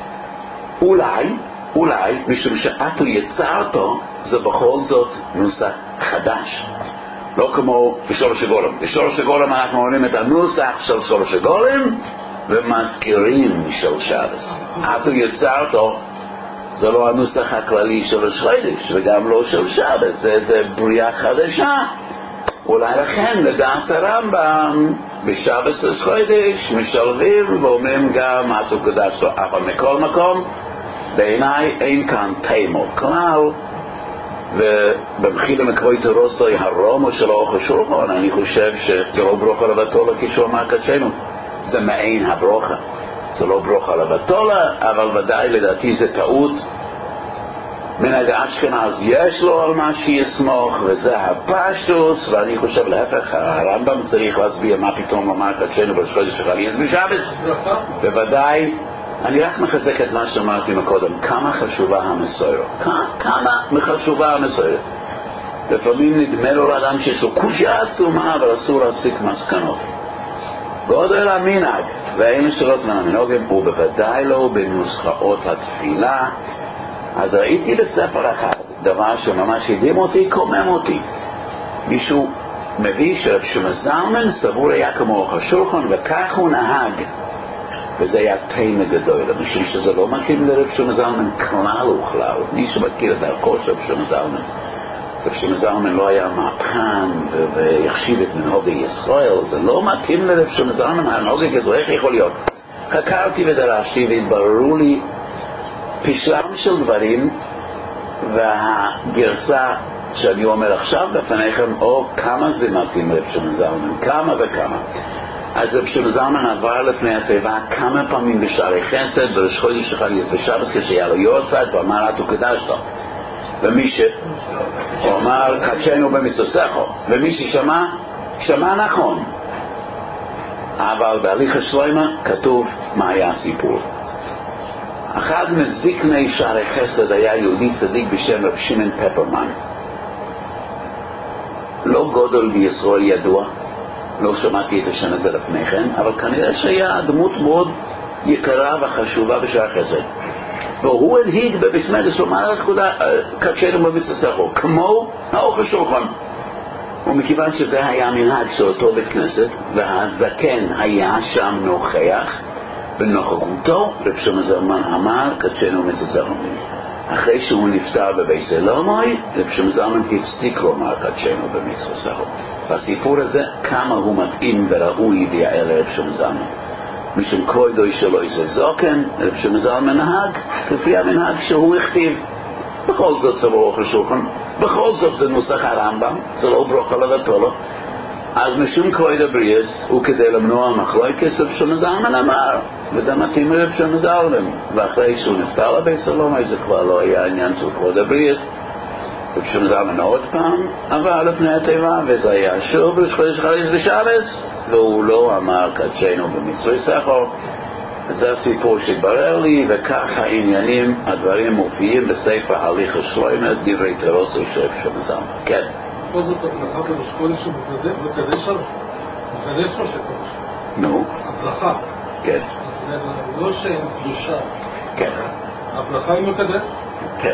אולי משום שאתו יצרתו זה בכל זאת נוסח חדש, לא כמו בשורש הגולם. בשורש הגולם אנחנו אומרים את הנוסח של שורש הגולם ומזכירים של שבס. אתו יצרתו זה לא הנוסח הכללי של ראש חודש וגם לא של שבס, זה בריאה חדשה. אולי לכן לדעת הרמב"ם בשבס ראש חודש משלבים ואומרים גם אתו קדשתו. אבל מכל מקום בעיניי אין כאן תימו כלל, ובמחילה מקרוי תרוסוי הרומו של אוכל שולחון, אני חושב שזה לא ברוכה לבטולה כשהוא אמר קדשנו, זה מעין הברוכה, זה לא ברוכה לבטולה, אבל ודאי לדעתי זה טעות. מנהג אשכנז יש לו על מה שיסמוך, וזה הפשטוס, ואני חושב להפך, הרמב"ם צריך להסביר מה פתאום אמר קדשנו בראש חודש שחליס בשבס. בוודאי אני רק מחזק את מה שאמרתי מקודם, כמה חשובה המסורת, כמה חשובה המסורת. לפעמים נדמה לו לאדם שיש לו קושיה עצומה, אבל אסור להסיק מסקנות. גודל המנהג והאין שאלות מן המנהגים הוא בוודאי לא בנוסחאות התפילה. אז ראיתי בספר אחד דבר שממש הדהים אותי, קומם אותי. מישהו מביא שמזלמן סבור היה כמו אוכל שולחן, וכך הוא נהג, וזה היה תימה גדול, משום שזה לא מתאים לרב שלמה זלמן כלל וכלל. מי שמכיר את דרכו של רב שלמה זלמן, רב שלמה זלמן לא היה מהפכן ויחשיב את מנהגי ישראל, זה לא מתאים לרב שלמה זלמן. המנהגי כזו איך יכול להיות? חקרתי ודרשתי והתבררו לי פשרם של דברים, והגרסה שאני אומר עכשיו בפניכם, או כמה זה מתאים לרב שלמה זלמן, כמה וכמה. אז רב שלמה זלמן עבר לפני התיבה כמה פעמים בשערי חסד, בראש חודש חליס בשבס כשהיה לו יורצייט, ואמר אתו קדשתו. ומי הוא אמר קדשנו במצוסךו, ומי שמע נכון. אבל בהליך השלמה כתוב מה היה הסיפור. אחד מזקני שערי חסד היה יהודי צדיק בשם רב שמעון פפרמן. לא גודל בישראל ידוע, לא שמעתי את השם הזה לפני כן, אבל כנראה שהיה דמות מאוד יקרה וחשובה בשער חסד. והוא הנהיג בבסמדס לומר קדשנו במצוסךו, כמו האוכל שולחן. ומכיוון שזה היה מנהג של אותו בית כנסת, והזקן היה שם נוכח, בנוכחותו רב שלמה זלמן אמר קדשנו במצוסךו. אחרי שהוא נפטר בבית סלומוי, רב שלמה זלמן הפסיק לומר קדשנו במצוסךו. והסיפור הזה כמה הוא מתאים וראוי ויעל לרב שלמה זלמן. משום כבודו שלו איזה זוקן, רב שמעון ז"ל מנהג כפי המנהג שהוא הכתיב. בכל זאת זה ברוך השולחן, בכל זאת זה נוסח הרמב"ם, זה לא ברוך הלבטולו. אז משום כבוד הבריאס הוא כדי למנוע מחלוקת, רב שמעון זלמן אמר, וזה מתאים לרב שמעון זלמן. ואחרי שהוא נפטר לבית סלומי זה כבר לא היה עניין של כבוד הבריאס. רב שמעון זלמן עוד פעם עבר לפני התיבה, וזה היה שוב בראש חודש חריס בשבס, והוא לא אמר קדשנו במצווי סחר. זה הסיפור שהתברר לי, וכך העניינים, הדברים מופיעים בספר הליך השלוימה, דברי תירוסו של רב שמעון זלמן. כן. פה זאת הברכה בראש חודש ובקדש שלו. בקדש שלו שקודש. נו. הברכה. כן. לא שאין קדושה. כן. הברכה היא מקדש? כן.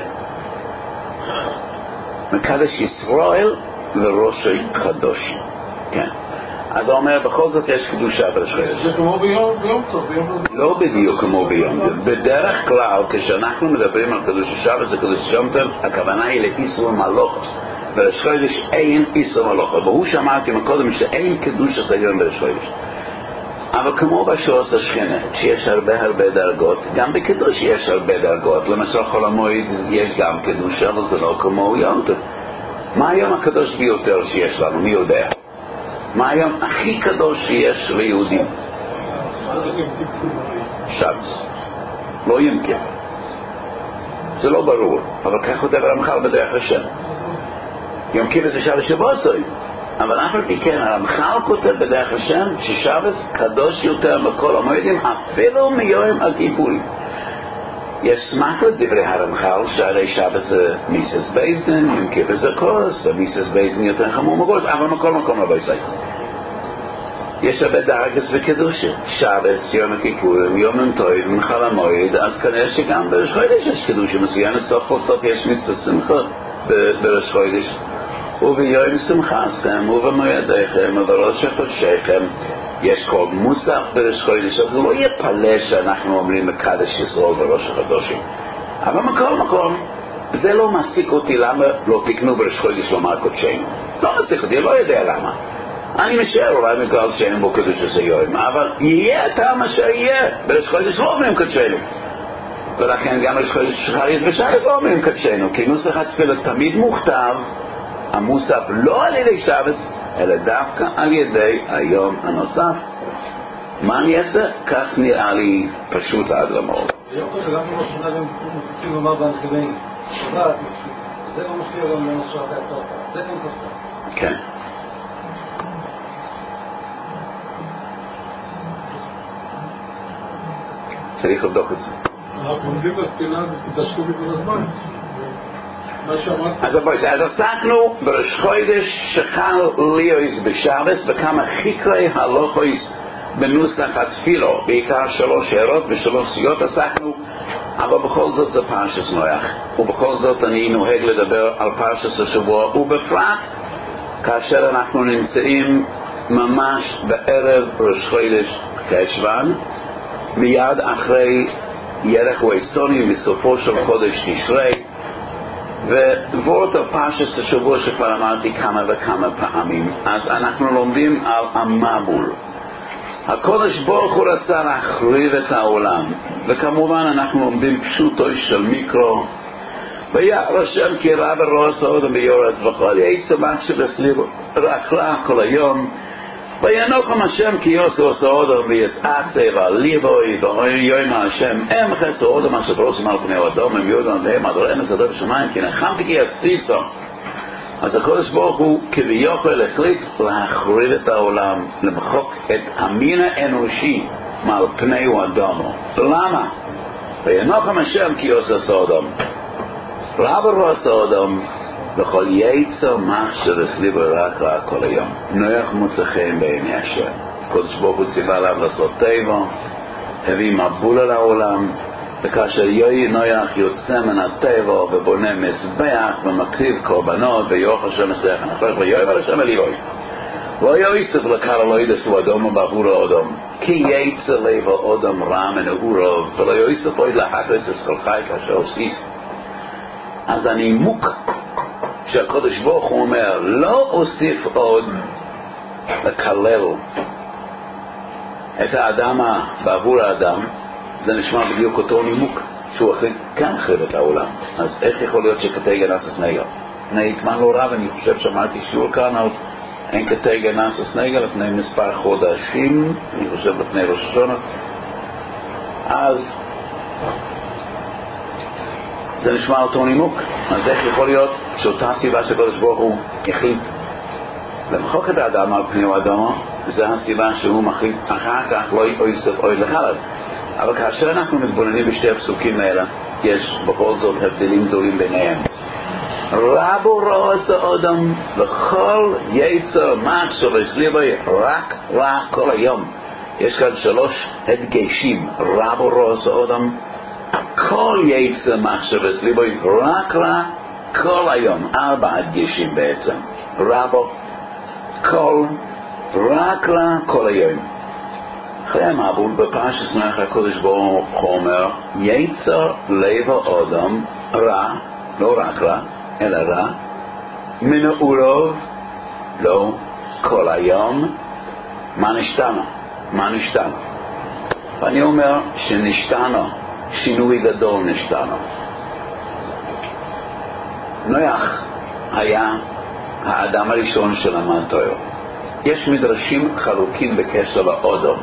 מקדש ישראל וראשי קדוש. כן. אז הוא אומר, בכל זאת יש קדושה בראש חודש. זה כמו ביום טוב. לא בדיוק כמו ביום טוב. בדרך כלל, כשאנחנו מדברים על קדוש השבת, זה קדוש יום טוב, הכוונה היא לאיסור מלוכה. בראש חודש אין איסור מלוכה. והוא שמעתי מקודם שאין קדוש היום בראש חודש. אבל כמו בשעות השכנה, שיש הרבה דרגות, גם בקדוש יש הרבה דרגות. למשל חול המועד יש גם קדוש, אבל זה לא כמו יום טוב. מה היום הקדוש ביותר שיש לנו? מי יודע? מה היום הכי קדוש שיש ליהודים? שבס. לא יום כיפור. זה לא ברור, אבל כך כותב הרמח"ל בדרך השם. יום כיפור זה שבס שבועסוי. אבל אף על פי כן, הרמח"ל כותב בדרך השם ששבס קדוש יותר מכל המועדים, אפילו מיום הכיפורים. יש סמך לדברי הרמח"ל שהרי שבס זה מיסס בייזדן, יום כיפור זה קורס, ומיסס בייזדן יותר חמור מגורס, אבל מכל מקום לא יסייך. יש הרבה דרגס בקדושה. שבס, יום הכיפורים, יום טוב, מנחל המועד, אז כנראה שגם בראש חודש יש קדושה מסוימת, סוף כל סוף יש מצווה שמחה בראש חודש. וביום שמחתכם ובמועדיכם ובראש חודשיכם יש כל מוסף בראש חודש. אז לא יהיה פלא שאנחנו אומרים מקדש ישראל בראש החודשים, אבל מכל מקום זה לא מעסיק אותי למה לא תקנו בראש חודש לומר קודשנו. לא מעסיק אותי, לא יודע למה. אני משער אולי בגלל שאין בו קדוש הזה יום, אבל יהיה הטעם אשר יהיה. בראש חודש לא אומרים קודשנו, ולכן גם בראש חודש חריס בשבת לא אומרים קודשנו, כי נוסח התפילה תמיד מוכתב המוסף לא על ידי שבס, אלא דווקא על ידי היום הנוסף. מה אני אעשה? כך נראה לי פשוט עד למור. היום כזה גם לא שונה גם מוסיפים לומר בהנקדאים. שבת, זה לא מופיע גם למשהו אחרי הצורך. זה גם ככה. כן. צריך לבדוק את זה. אנחנו עומדים בתפילה ותדשקו בכל הזמן. אז עסקנו בראש חודש שחל ליאויס בשבס וכמה חיקרי הלוכויס בנוסח התפילו, בעיקר 3 הערות ו3 סיעות עסקנו, אבל בכל זאת זה פרשת נוח, ובכל זאת אני נוהג לדבר על פרשת השבוע, ובפרט כאשר אנחנו נמצאים ממש בערב ראש חודש חשוון, מיד אחרי ירח ויסוני בסופו של חודש תשרי, וורת על פרשת השבוע שכבר אמרתי כמה וכמה פעמים. אז אנחנו לומדים על המבול. הקודש ברוך הוא רצה להחריב את העולם, וכמובן אנחנו לומדים פשוטו של מיקרו. וירא השם כי רע ורוע סעודם ביורץ וכל יצמח שבסליבו רעכלה כל היום. וינוחם השם כי יוסו סעודם ויסעק סבע ליבוי ויום השם אמחה סעודם אשר ברוסים על פני אדום הם יודעים והם אדור אמס אדור בשמיים כי נחמתי כי יסיסו. אז הקודש ברוך הוא כביכול החליט להחריב את העולם, למחוק את המין האנושי מעל פני אדומו. למה? וינוחם השם כי יוסו סעודם רע ורוע סעודם וכל יצר מחשר אסליבו רק רע כל היום. נוח מוצא חן בעיני השם. קודש ברוך הוא ציווה עליו לעשות טבע, הביא מבול על העולם, וכאשר נוח יוצא מן הטבע ובונה מזבח ומקריב קורבנות ויוך השם מסך הנחלך ויואב על השם אליוי ויועסף לקהל אלוהי דסו אדום בעבור האדום כי יצר לב האדום רע מנעורו ולא יועסף עוד להחרס אסכלחי כאשר עושיס. אז הנימוק שהקודש ברוך הוא אומר לא אוסיף עוד לקלל את האדם, בעבור האדם, זה נשמע בדיוק אותו נימוק, שהוא החליט כן החריב את העולם. אז איך יכול להיות שכתי גנס נגל? לפני זמן לא רב, אני חושב שמעתי שיעור כאן על אין כתי גנס נגל לפני מספר חודשים, אני חושב לפני ראש השונה. אז זה נשמע אותו נימוק. אז איך יכול להיות שאותה סיבה שקדוש ברוך הוא החליט למחוק את האדם על פני האדמה, זה הסיבה שהוא מחליט אחר כך לא יוסיף אוי לחלב. אבל כאשר אנחנו מתבוננים בשתי הפסוקים האלה, יש בכל זאת הבדלים גדולים ביניהם. רבו רועס האדם וכל יצר מחשב סביבי רק רע כל היום. יש כאן 3 הדגשים. רבו רועס האדם, כל יצר מחשב סביבי רק רע כל היום. 4 הדגשים בעצם. רבו, כל, רק רע כל היום. אחרי המבול בפרשת נח הקדוש ברוך הוא אומר יצר לב האדם רע, לא רק רע אלא רע, מנעוריו לא כל היום. מה נשתנה? ואני אומר שנשתנה, שינוי גדול נשתנה. נוח היה האדם הראשון שלמד תורה. יש מדרשים חלוקים בקשר לאדם,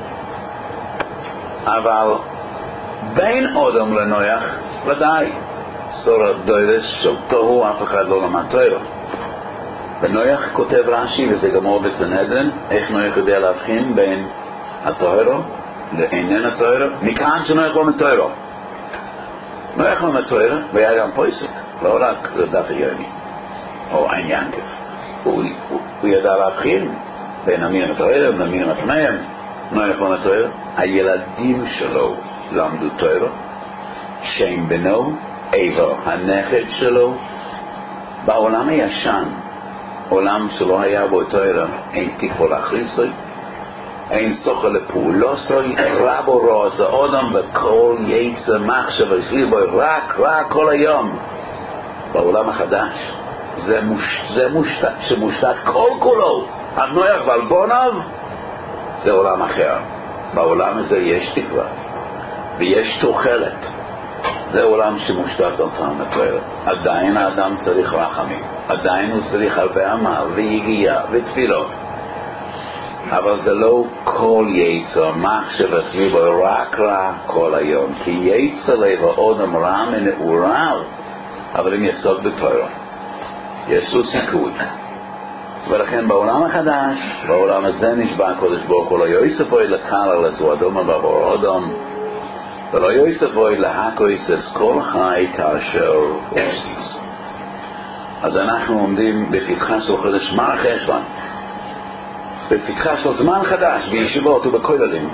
אבל בין אדם לנוח ודאי סורה דוירס של תוהו, אף אחד לא למד תורה. ונוח כותב רש"י, וזה גמור בסנהדרין, איך נוח יודע להבחין בין התורה לאינן התורה, מכאן שנוח לא מתורה. נוח לא מתורה, והיה גם פויסק, לא רק לדף היומי או עין ינקף. הוא ידע להבחין בין המין התורה והמין המתנאים. נוח לא מתורה, הילדים שלו למדו תורה, שם בנו עבר הנכד שלו. בעולם הישן, עולם שלא היה בו תורה, אין תקווה להכריסוי, אין סוכה לפעולוסוי, רבו רועס האדם וכל יצר מחשב סביבו רק רע כל היום. בעולם החדש זה שמושתת כל כולו על נוח ועל בוניו, זה עולם אחר. בעולם הזה יש תקווה ויש תוחלת. זה עולם שמושתת על תורה מתוארת. עדיין האדם צריך רחמים, עדיין הוא צריך הרבה עמל ויגיעה ותפילות, אבל זה לא כל יצר מחשב סביבו רק רע כל היום, כי יצר לב האדם רע מנעוריו, אבל אם יסוד בתורה יש לו סיכוי. ולכן בעולם החדש, בעולם הזה נשבע הקדוש ברוך הוא לא יוסיף אוי לקל על עשו אדום ועבור אדם, ולא יוסיף אוי להקויסס כל חי כאשר אפסיס. אז אנחנו עומדים בפתחה של חודש מר חשוון, בפתחה של זמן חדש בישיבות ובכוללים,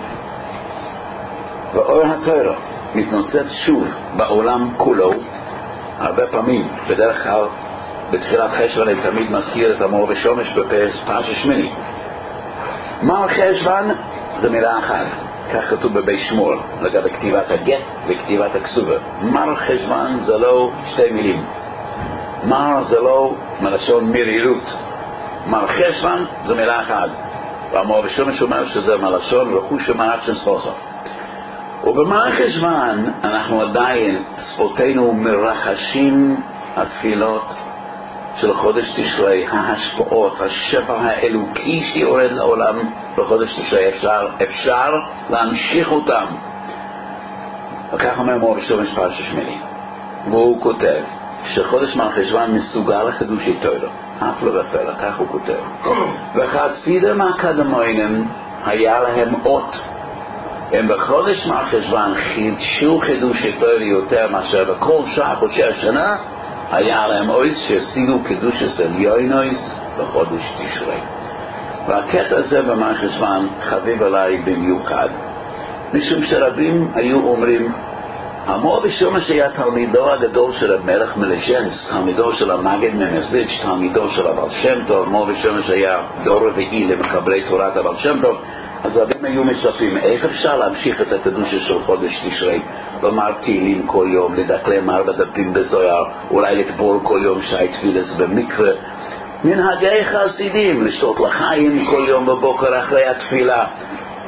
ואור התורה מתנוצץ שוב בעולם כולו. הרבה פעמים, בדרך כלל בתחילת חשוון אני תמיד מזכיר את המור ושומש בפרשת שמיני. מר חשוון זה מילה אחת, כך כתוב בבית שמואל לגבי כתיבת הגט וכתיבת הכסובה. מר חשוון זה לא 2 מילים. מר זה לא מלשון מרירות. מר חשוון זה מילה אחת, והמור ושומש אומר שזה מלשון וחוש ומעט של ספוסו. ובמר חשוון אנחנו עדיין שפותינו מרחשים התפילות של חודש תשרי, ההשפעות, השפע האלוקי שיורד לעולם בחודש תשרי. אפשר להמשיך אותם. וכך אומר מור ושומש פרשת שמיני, והוא כותב שחודש מר חשוון מסוגל לחידושי תורה, אף לא בפלא, כך הוא כותב. וחסידים הקדמונים היה להם אות, הם בחודש מר חשוון חידשו חידושי תורה יותר מאשר בכל שאר חודשי השנה. היה להם אויס שהשיגו קדושת עליונוס בחודש תשרי. והקטע הזה במר חשוון חביב עליי במיוחד, משום שרבים היו אומרים המור ושומש היה תלמידו הגדול של המלך מלז'נס, תלמידו של המגד ממזליץ', תלמידו של הבעל שם טוב. מור ושומש היה דור רביעי למקבלי תורת הבעל שם טוב. אז רבים היו מצפים איך אפשר להמשיך את הקדושה של חודש תשרי, לומר תהילים כל יום, לדקלם 4 דפים בזוהר, אולי לטבול כל יום שי תפילס במקווה, מנהגי חסידים, לשתות לחיים כל יום בבוקר אחרי התפילה,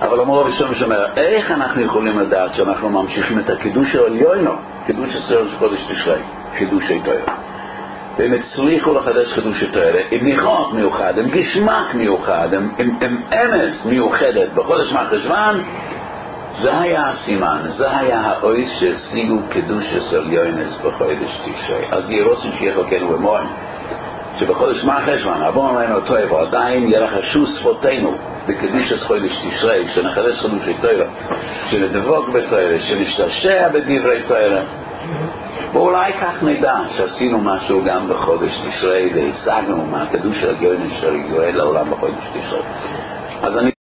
אבל אמרו ראשון שאומר, איך אנחנו יכולים לדעת שאנחנו ממשיכים את הקידוש העליון, קידוש הסדר של חודש תשרי, חידוש התורה. והם הצליחו לחדש חידוש התורה, עם ניחוח מיוחד, עם גשמק מיוחד, עם אמס מיוחדת בחודש מחשוון, זה היה הסימן, זה היה האויס שהשיגו קידוש העליונס בחודש תשרי. אז ירוצים שיהיה חלקנו במוען, שבחודש מחשוון, עבור עלינו טוב, עדיין ירחשו שפותינו, בקדיש חודש תשרי, שנחדש חידוש התורה, שנדבוק בתורה, שנשתעשע בדברי תורה, ואולי כך נדע שעשינו משהו גם בחודש תשרי, והשגנו מהקדוש העליון של יואל לעולם בחודש תשרי. אז אני